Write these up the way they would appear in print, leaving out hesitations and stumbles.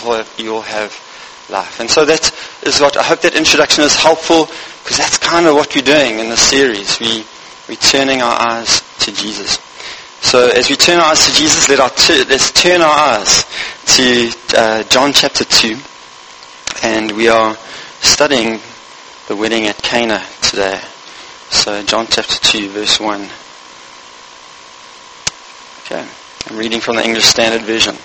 you'll have life. And so that is what, I hope that introduction is helpful, because that's kind of what we're doing in this series. We're turning our eyes to Jesus. So as we turn our eyes to Jesus, let's turn our eyes to John chapter 2. And we are studying the wedding at Cana today. So John chapter 2, verse 1. Okay, I'm reading from the English Standard Version.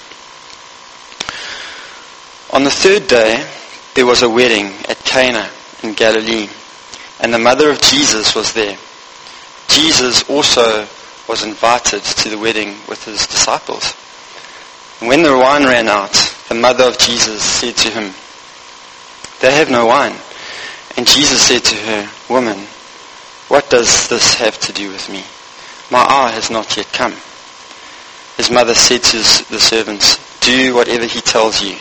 On the third day, there was a wedding at Cana in Galilee, and the mother of Jesus was there. Jesus also was invited to the wedding with his disciples. And when the wine ran out, the mother of Jesus said to him, "They have no wine." And Jesus said to her, "Woman, what does this have to do with me? My hour has not yet come." His mother said to the servants, "Do whatever he tells you."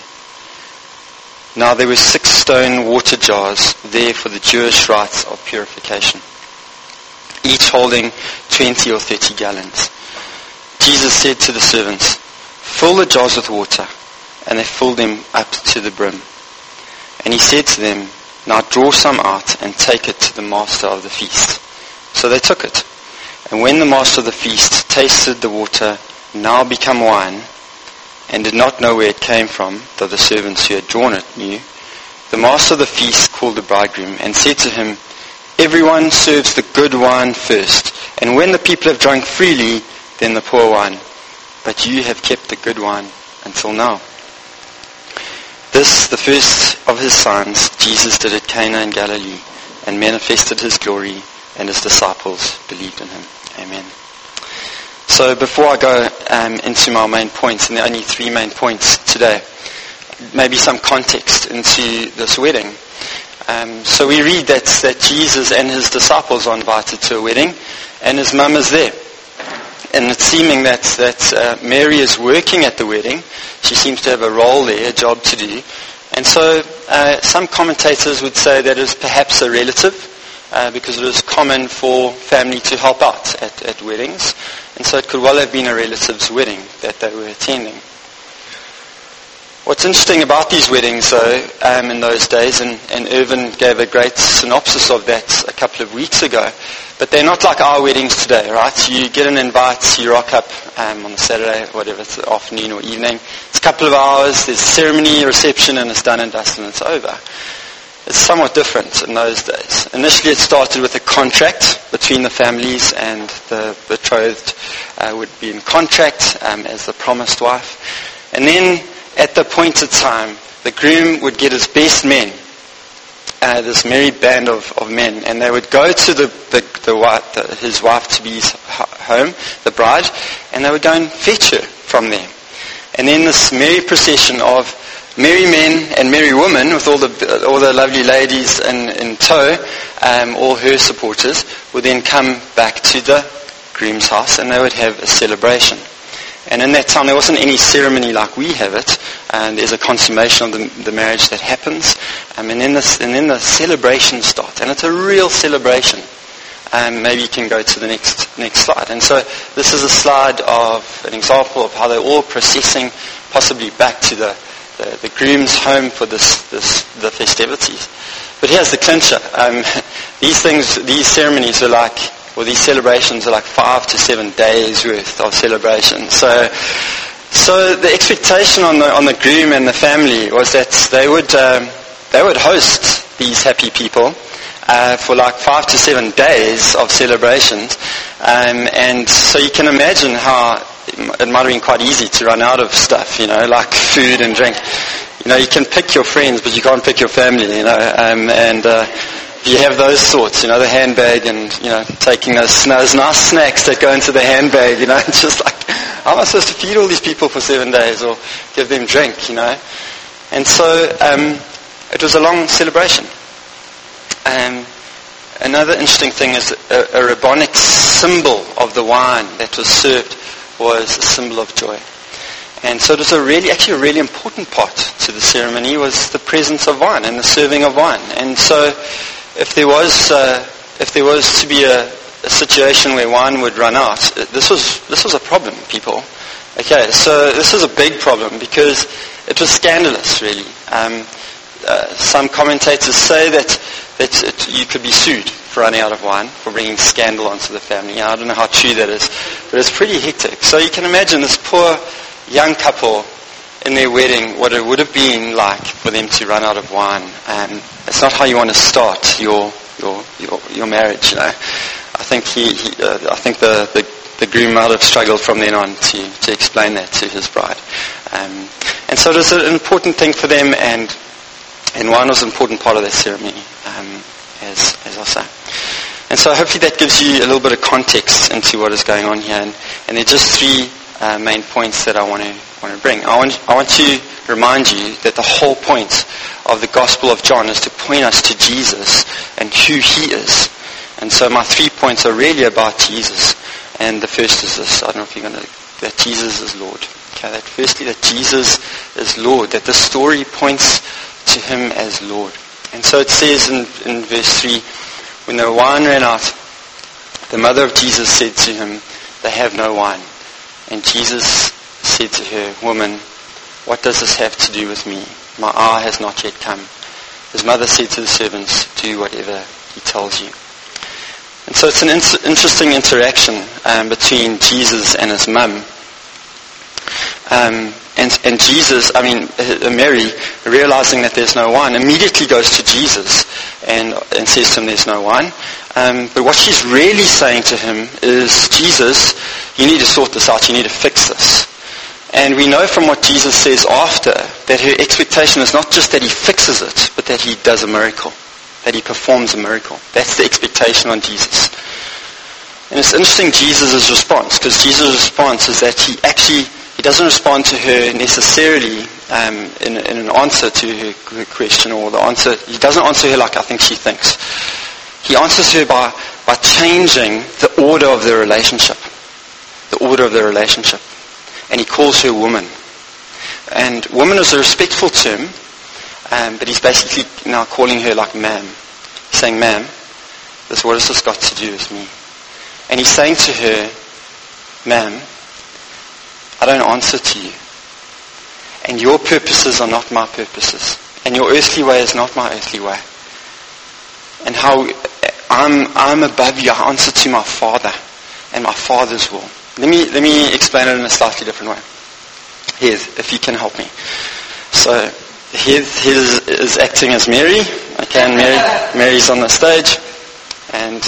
Now there were 6 stone water jars there for the Jewish rites of purification, each holding 20 or 30 gallons. Jesus said to the servants, "Fill the jars with water," and they filled them up to the brim. And he said to them, "Now draw some out and take it to the master of the feast." So they took it. And when the master of the feast tasted the water, now become wine, and did not know where it came from, though the servants who had drawn it knew, the master of the feast called the bridegroom and said to him, "Everyone serves the good wine first, and when the people have drunk freely, then the poor wine. But you have kept the good wine until now." This, the first of his signs, Jesus did at Cana in Galilee, and manifested his glory, and his disciples believed in him. Amen. So before I go into my main points, and there are only 3 main points today, maybe some context into this wedding. So we read that Jesus and his disciples are invited to a wedding, and his mum is there. And it's seeming that Mary is working at the wedding. She seems to have a role there, a job to do. And so some commentators would say that is perhaps a relative, because it is common for family to help out at weddings. And so it could well have been a relative's wedding that they were attending. What's interesting about these weddings, though, in those days, and Irvin gave a great synopsis of that a couple of weeks ago, but they're not like our weddings today, right? You get an invite, you rock up on the Saturday, whatever, it's the afternoon or evening. It's a couple of hours, there's ceremony, reception, and it's done and dusted and it's over. It's somewhat different in those days. Initially it started with a contract between the families, and the betrothed would be in contract as the promised wife. And then at the appointed time, the groom would get his best men, this merry band of men, and they would go to his wife-to-be's home, the bride, and they would go and fetch her from there. And then this merry procession of merry men and merry women, with all the lovely ladies in tow, all her supporters, would then come back to the groom's house, and they would have a celebration. And in that time, there wasn't any ceremony like we have it. And there's a consummation of the marriage that happens, and then the celebration starts, and it's a real celebration. Maybe you can go to the next slide. And so this is a slide of an example of how they're all processing, possibly back to the groom's home for the festivities. But here's the clincher. These ceremonies are like, or these celebrations are like 5 to 7 days worth of celebration. So the expectation on the groom and the family was that they would host these happy people for like 5 to 7 days of celebrations, and so you can imagine how it might have been quite easy to run out of stuff, like food and drink. You can pick your friends, but you can't pick your family, and you have those thoughts, the handbag, and taking those nice snacks that go into the handbag, just like, how am I supposed to feed all these people for 7 days or give them drink, And so it was a long celebration. Another interesting thing is a rabbinic symbol of the wine that was served was a symbol of joy. And so it was a really important part to the ceremony was the presence of wine and the serving of wine. And so if there was to be a situation where wine would run out, this was a problem, people. Okay, so this is a big problem because it was scandalous, really. Some commentators say that you could be sued for running out of wine, for bringing scandal onto the family. I don't know how true that is, but it's pretty hectic. So you can imagine this poor young couple in their wedding, what it would have been like for them to run out of wine. It's not how you want to start your marriage. You know, I think the groom might have struggled from then on to explain that to his bride. And so it was an important thing for them, and wine was an important part of that ceremony, as I say. And so hopefully that gives you a little bit of context into what is going on here. And there are just three main points that I want to bring. I want to remind you that the whole point of the Gospel of John is to point us to Jesus and who he is. And so my 3 points are really about Jesus. And the first is this, I don't know if you're going to, that Jesus is Lord. Okay, that firstly, that Jesus is Lord, that the story points to him as Lord. And so it says in verse 3, when the wine ran out, the mother of Jesus said to him, they have no wine. And Jesus said to her, woman, what does this have to do with me? My hour has not yet come. His mother said to the servants, do whatever he tells you. And so it's an interesting interaction between Jesus and his mum. And Jesus, Mary, realizing that there's no wine, immediately goes to Jesus and says to him, there's no wine. But what she's really saying to him is, Jesus, you need to sort this out, you need to fix this. And we know from what Jesus says after, that her expectation is not just that he fixes it, but that he does a miracle, that he performs a miracle. That's the expectation on Jesus. And it's interesting, Jesus' response, because Jesus' response is that he doesn't respond to her necessarily in an answer to her question, or the answer, he doesn't answer her like I think she thinks. He answers her by changing the order of the relationship. The order of the relationship. And he calls her woman. And woman is a respectful term, but he's basically now calling her like ma'am. He's saying, ma'am, what has this got to do with me? And he's saying to her, ma'am, I don't answer to you. And your purposes are not my purposes. And your earthly way is not my earthly way. And how I'm above you, I answer to my Father and my Father's will. Let me explain it in a slightly different way. Here, if you can help me. So, here is acting as Mary. Okay, and Mary's on the stage. And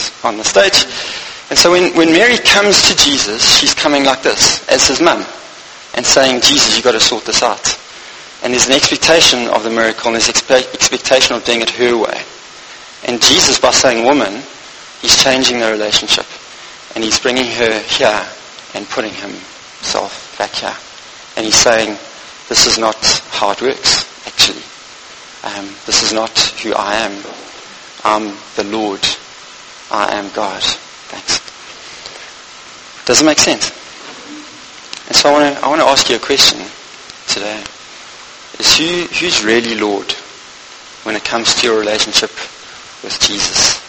so when Mary comes to Jesus, she's coming like this, as his mum, and saying, Jesus, you've got to sort this out. And there's an expectation of the miracle, and there's expectation of doing it her way. And Jesus, by saying woman, he's changing the relationship. And he's bringing her here and putting himself back here. And he's saying, this is not how it works, actually. This is not who I am. I'm the Lord. I am God. Thanks. Does it make sense? And so I want to ask you a question today. Is who's really Lord when it comes to your relationship with Jesus?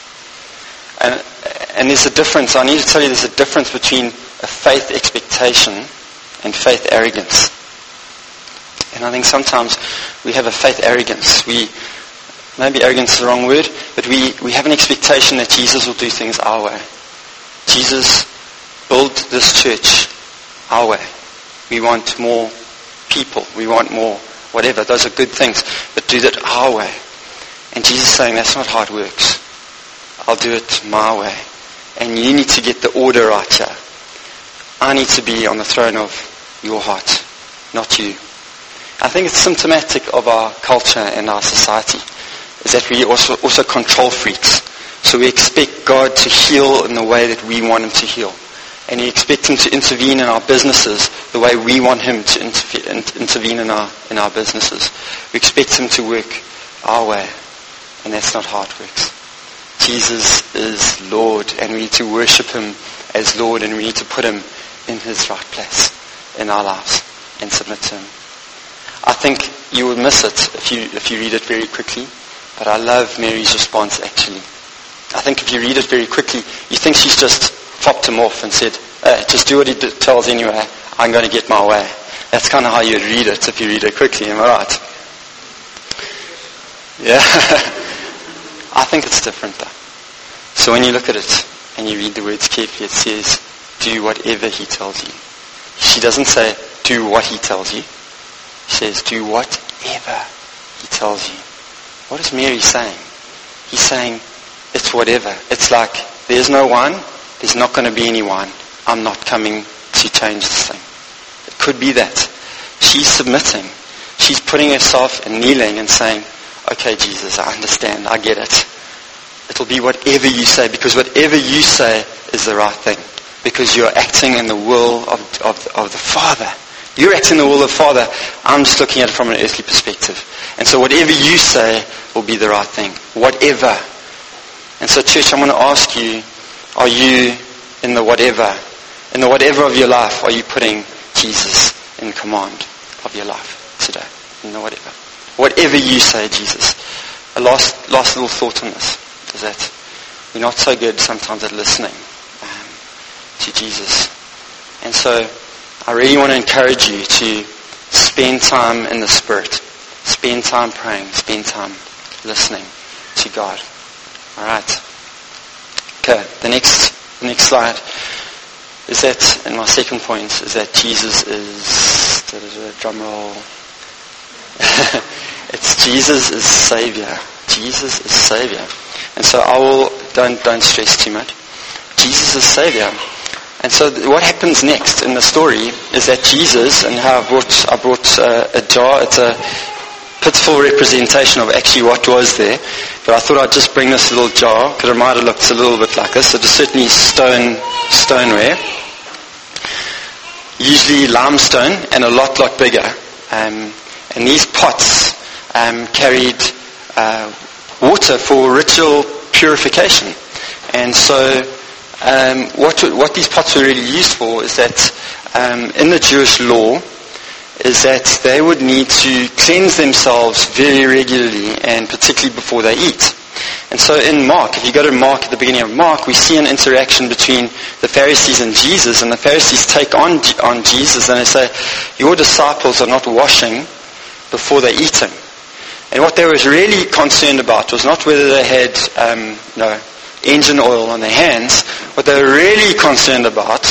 And there's a difference. I need to tell you there's a difference between a faith expectation and faith arrogance. And I think sometimes we have a faith arrogance. Maybe arrogance is the wrong word, but we have an expectation that Jesus will do things our way. Jesus, build this church our way. We want more people. We want more whatever. Those are good things, but do that our way. And Jesus is saying that's not how it works. I'll do it my way. And you need to get the order right here. I need to be on the throne of your heart, not you. I think it's symptomatic of our culture and our society, is that we also control freaks. So we expect God to heal in the way that we want him to heal. And we expect him to intervene in our businesses the way we want him to intervene in our businesses. We expect him to work our way. And that's not how it works. Jesus is Lord, and we need to worship him as Lord, and we need to put him in his right place in our lives and submit to him. I think you would miss it if you read it very quickly, but I love Mary's response actually. I think if you read it very quickly, you think she's just fopped him off and said, just do what he tells anyway. I'm going to get my way. That's kind of how you read it if you read it quickly. Am I right? Yeah. I think it's different though. So when you look at it and you read the words carefully, it says, do whatever he tells you. She doesn't say, do what he tells you. She says, do whatever he tells you. What is Mary saying? He's saying, it's whatever. It's like, there's no wine. There's not going to be any wine. I'm not coming to change this thing. It could be that. She's submitting. She's putting herself and kneeling and saying, okay, Jesus, I understand. I get it. It'll be whatever you say, because whatever you say is the right thing. Because you're acting in the will of the Father. You're acting in the will of the Father. I'm just looking at it from an earthly perspective. And so whatever you say will be the right thing. Whatever. And so church, I'm going to ask you, are you in the whatever? In the whatever of your life, are you putting Jesus in command of your life today? In the whatever. Whatever you say, Jesus. A last little thought on this is that we're not so good sometimes at listening to Jesus. And so I really want to encourage you to spend time in the Spirit. Spend time praying. Spend time listening to God. Alright. Okay, the next slide is that, and my second point is that Jesus is, drum roll. It's Jesus is Savior. Jesus is Savior. And so don't stress too much. Jesus is Savior. And so what happens next in the story is that Jesus, and how I brought a jar, it's a pitiful representation of actually what was there, but I thought I'd just bring this little jar, because it might have looked a little bit like this. It is certainly stoneware, usually limestone, and a lot bigger. And these pots carried water for ritual purification. And so what these pots were really used for is that in the Jewish law is that they would need to cleanse themselves very regularly, and particularly before they eat. And so in Mark, if you go to Mark, at the beginning of Mark, we see an interaction between the Pharisees and Jesus, and the Pharisees take on Jesus and they say, your disciples are not washing before they're eating. And what they were really concerned about was not whether they had engine oil on their hands. What they were really concerned about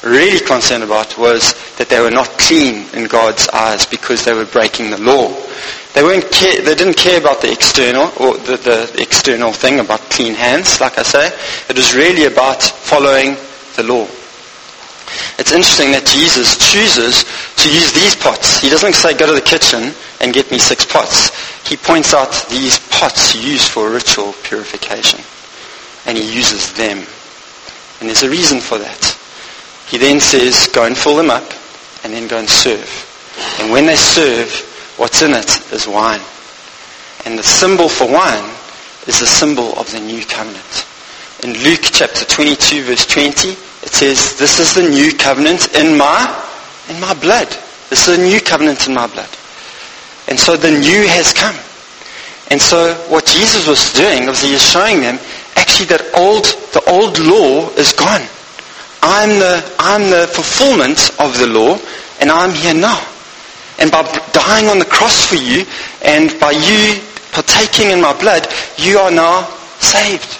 was that they were not clean in God's eyes because they were breaking the law. They didn't care about the external, or the external thing about clean hands, like I say. It was really about following the law. It's interesting that Jesus chooses to use these pots. He doesn't say, go to the kitchen and get me 6 pots. He points out these pots used for ritual purification. And he uses them. And there's a reason for that. He then says, go and fill them up, and then go and serve. And when they serve, what's in it is wine. And the symbol for wine is the symbol of the new covenant. In Luke chapter 22, verse 20, it says, this is the new covenant in my blood. This is a new covenant in my blood. And so the new has come. And so what Jesus was doing was he is showing them, actually the old law is gone. I'm the fulfillment of the law, and I'm here now. And by dying on the cross for you, and by you partaking in my blood, you are now saved.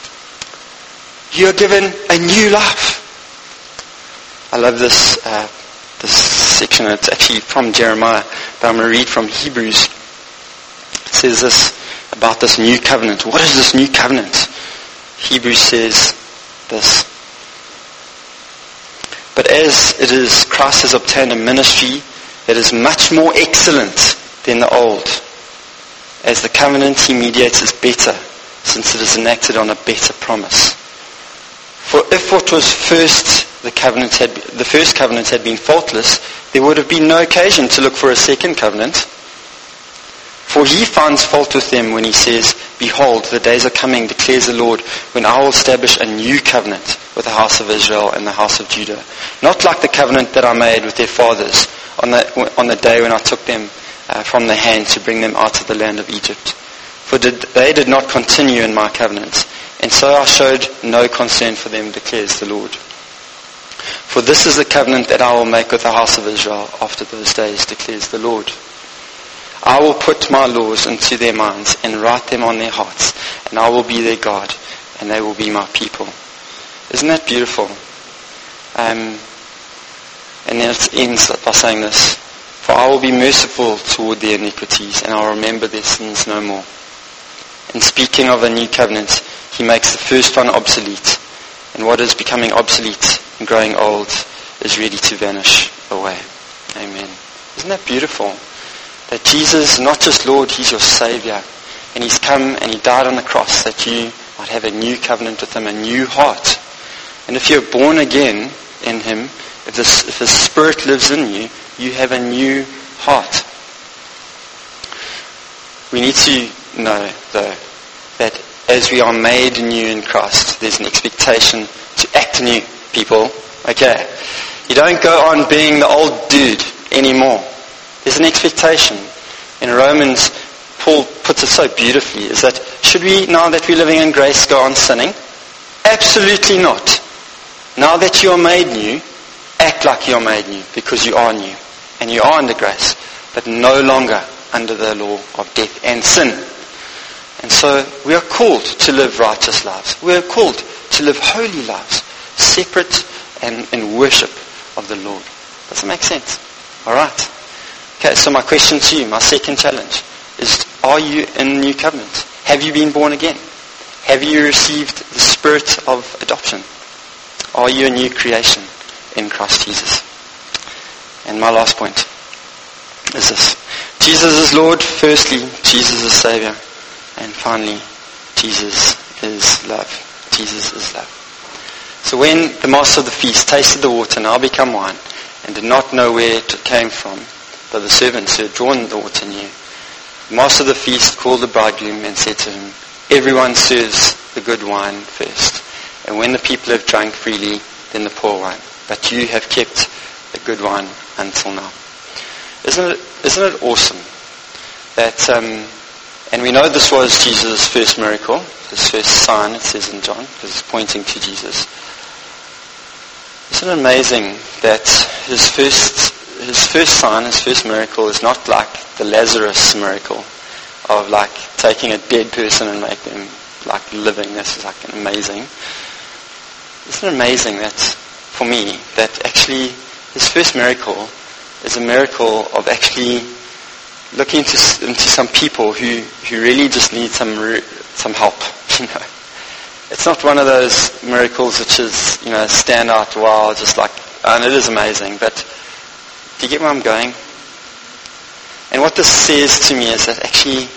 You are given a new life. I love this section. It's actually from Jeremiah, but I'm going to read from Hebrews. It says this about this new covenant. What is this new covenant? Hebrews says this. But as it is, Christ has obtained a ministry that is much more excellent than the old, as the covenant he mediates is better, since it is enacted on a better promise. For if what was first the first covenant had been faultless, there would have been no occasion to look for a second covenant. For he finds fault with them when he says, behold, the days are coming, declares the Lord, when I will establish a new covenant with the house of Israel and the house of Judah. Not like the covenant that I made with their fathers on the day when I took them from their hand to bring them out of the land of Egypt. For they did not continue in my covenant, and so I showed no concern for them, declares the Lord. For this is the covenant that I will make with the house of Israel after those days, declares the Lord. I will put my laws into their minds and write them on their hearts, and I will be their God, and they will be my people. Isn't that beautiful? And then it ends by saying this, for I will be merciful toward their iniquities, and I will remember their sins no more. In speaking of a new covenant, he makes the first one obsolete, and what is becoming obsolete and growing old is ready to vanish away. Amen. Isn't that beautiful? That Jesus is not just Lord, he's your Savior. And he's come and he died on the cross that you might have a new covenant with him, a new heart. And if you're born again in him, if the Spirit lives in you, you have a new heart. We need to know, though, that as we are made new in Christ, there's an expectation to act new, people. Okay? You don't go on being the old dude anymore. There's an expectation. In Romans, Paul puts it so beautifully, is that should we, now that we're living in grace, go on sinning? Absolutely not. Now that you are made new, act like you are made new, because you are new. And you are under grace, but no longer under the law of death and sin. And so we are called to live righteous lives. We are called to live holy lives, separate and in worship of the Lord. Does it make sense? Alright. Okay, so my question to you, my second challenge, is are you in the new covenant? Have you been born again? Have you received the spirit of adoption? Are you a new creation in Christ Jesus? And my last point is this. Jesus is Lord. Firstly, Jesus is Savior. And finally, Jesus is love. Jesus is love. So when the master of the feast tasted the water now become wine, and did not know where it came from, though the servants who had drawn the water knew, the master of the feast called the bridegroom and said to him, everyone serves the good wine first, and when the people have drunk freely, then the poor wine. But you have kept the good wine until now. Isn't it awesome that, and we know this was Jesus' first miracle, his first sign, it says in John, because it's pointing to Jesus. Isn't it amazing that his first sign, his first miracle is not like the Lazarus miracle of like taking a dead person and make them like living. This is like amazing. Isn't it amazing that, for me, that actually his first miracle is a miracle of actually looking into some people who really just need some help, you know. It's not one of those miracles which is, you know, stand out, wow, just like, and it is amazing, but do you get where I'm going? And what this says to me is that actually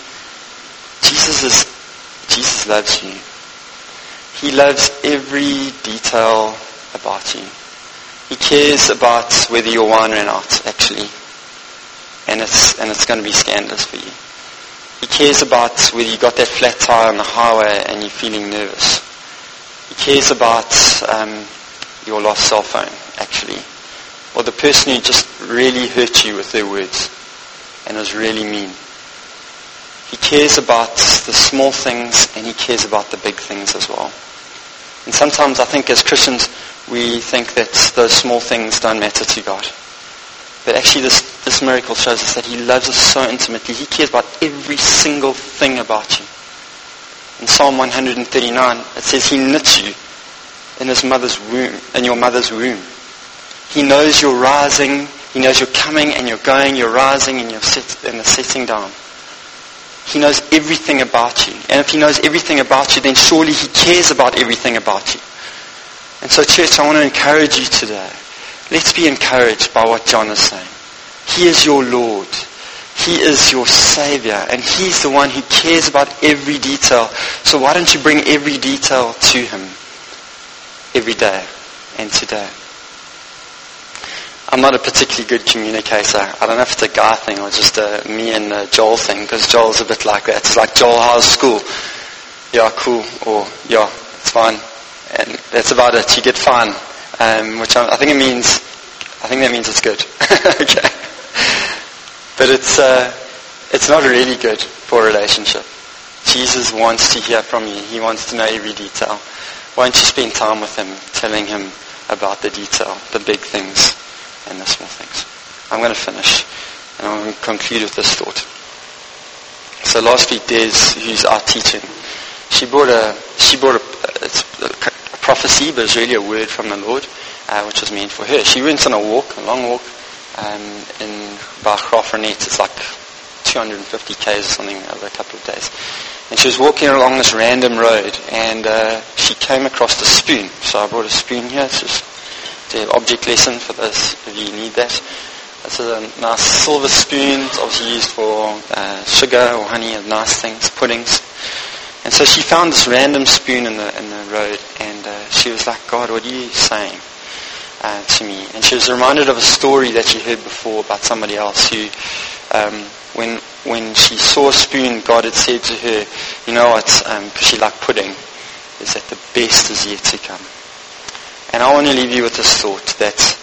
Jesus loves you. He loves every detail about you. He cares about whether your wine ran out, actually. And it's going to be scandalous for you. He cares about whether you got that flat tire on the highway and you're feeling nervous. He cares about your lost cell phone, actually. Or the person who just really hurt you with their words and was really mean. He cares about the small things and he cares about the big things as well. And sometimes I think as Christians we think that those small things don't matter to God. But actually this miracle shows us that he loves us so intimately. He cares about every single thing about you. In Psalm 139 it says he knit you in his mother's womb, in your mother's womb. He knows you're rising, he knows you're coming and you're going, you're rising and you're setting down. He knows everything about you. And if he knows everything about you, then surely he cares about everything about you. And so church, I want to encourage you today. Let's be encouraged by what John is saying. He is your Lord. He is your Savior. And he's the one who cares about every detail. So why don't you bring every detail to him every day and today? I'm not a particularly good communicator. I don't know if it's a guy thing or just a me and Joel thing, because Joel's a bit like that. It's like, Joel, how's school? Yeah, cool. Or, yeah, it's fine. And that's about it. You get fine. Which I think that means it's good. Okay. But it's not really good for a relationship. Jesus wants to hear from you. He wants to know every detail. Why don't you spend time with him, telling him about the detail, the big things and the small things. I'm going to finish, and I'm going to conclude with this thought. So last week, Des, who's out teaching, she brought a prophecy, but it's really a word from the Lord, which was meant for her. She went on a long walk, in Graaff-Reinet. It's like 250 k's or something over a couple of days. And she was walking along this random road, and she came across a spoon. So I brought a spoon here. It's just the object lesson for those of you who need that. It's a nice silver spoon. It's obviously used for sugar or honey and nice things, puddings. And so she found this random spoon in the road, and she was like, God, what are you saying to me? And she was reminded of a story that she heard before about somebody else who, when she saw a spoon, God had said to her, you know what, because she liked pudding, is that the best is yet to come. And I want to leave you with this thought that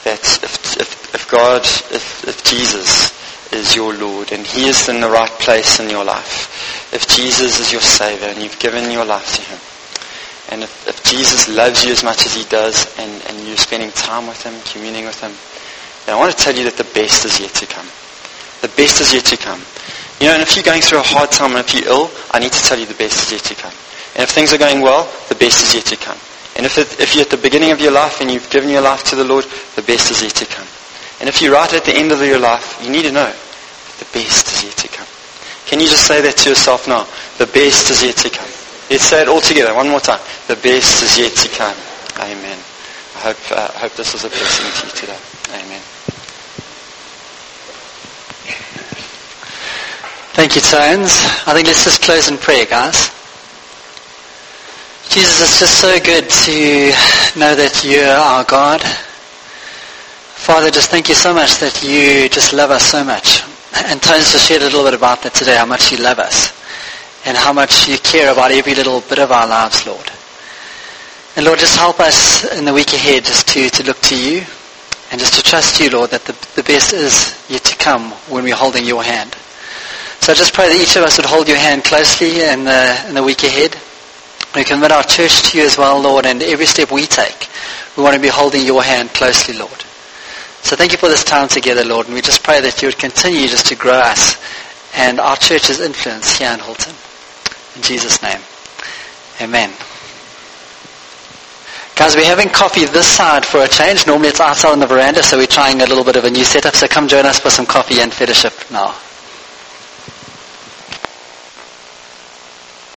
if Jesus is your Lord and He is in the right place in your life, if Jesus is your Savior and you've given your life to Him, and if Jesus loves you as much as He does, and you're spending time with Him, communing with Him, then I want to tell you that the best is yet to come. The best is yet to come. You know, and if you're going through a hard time and if you're ill, I need to tell you the best is yet to come. And if things are going well, the best is yet to come. And if you're at the beginning of your life and you've given your life to the Lord, the best is yet to come. And if you're right at the end of your life, you need to know that the best is yet to come. Can you just say that to yourself now? The best is yet to come. Let's say it all together, one more time. The best is yet to come. Amen. I hope this was a blessing to you today. Amen. Thank you, Tones. I think let's just close in prayer, guys. Jesus, it's just so good to know that you're our God. Father, just thank you so much that you just love us so much. And Tones just shared a little bit about that today, how much you love us and how much you care about every little bit of our lives, Lord. And Lord, just help us in the week ahead just to look to you and just to trust you, Lord, that the best is yet to come when we're holding your hand. So I just pray that each of us would hold your hand closely in the week ahead. We commit our church to you as well, Lord, and every step we take, we want to be holding your hand closely, Lord. So thank you for this time together, Lord, and we just pray that you would continue just to grow us and our church's influence here in Hilton. In Jesus' name, amen. Guys, we're having coffee this side for a change. Normally it's outside on the veranda, so we're trying a little bit of a new setup, so come join us for some coffee and fellowship now.